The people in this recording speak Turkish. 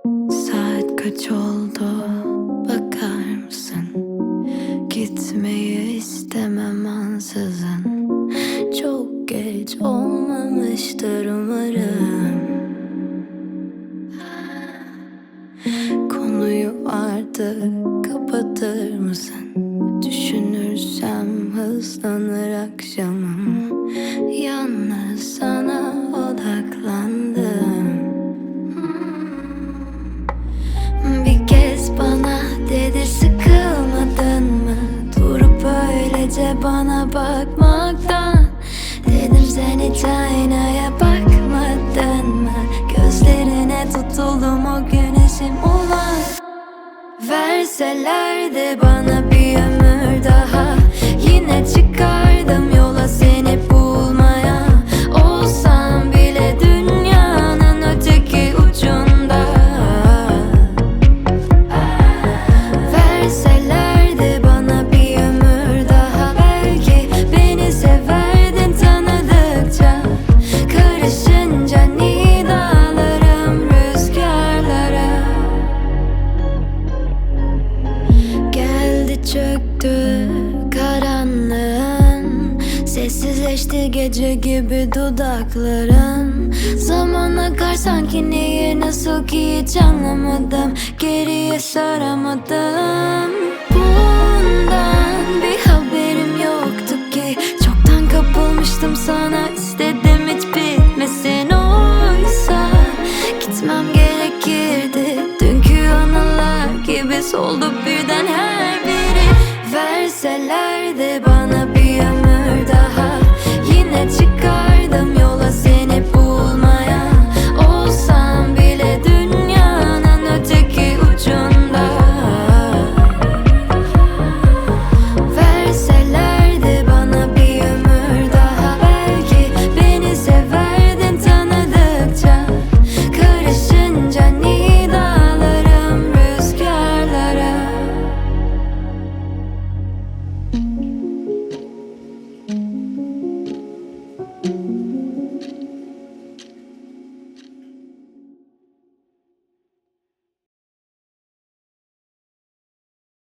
Saat kaç oldu bakar mısın? Gitmeyi istemem ansızın. Çok geç olmamıştır umarım. Konuyu artık kapatır mısın? Düşünürsem hızlanır akşamım. Yalnız sana odaklandım. Bir kez bana dedi sıkılmadın mı? Durup öylece bana bakmaktan. Dedim sen hiç aynaya bakmadın mı? Gözlerine tutuldum o güneşim ulan. Verselerdi bana bir ömür daha, yine çıkardım yola seni bulmaya. Olsam bile dünyanın öteki ucunda. Verselerdi bana bir ömür daha, belki beni severdin tanıdıkça. Karışınca nidalarım rüzgarlara. Geldi çöktü karanlığın, sessizleşti gece gibi dudakların. Zaman akar sanki niye, nasıl ki hiç anlamadım. Geriye saramadım. Bundan bir haberim yoktu ki, çoktan kapılmıştım sana, istedim hiç bitmesin oysa. Gitmem gerekirdi, dünkü anılar gibi soldu birden her biri. Verselerdi bana bir ömür daha, yine çıkar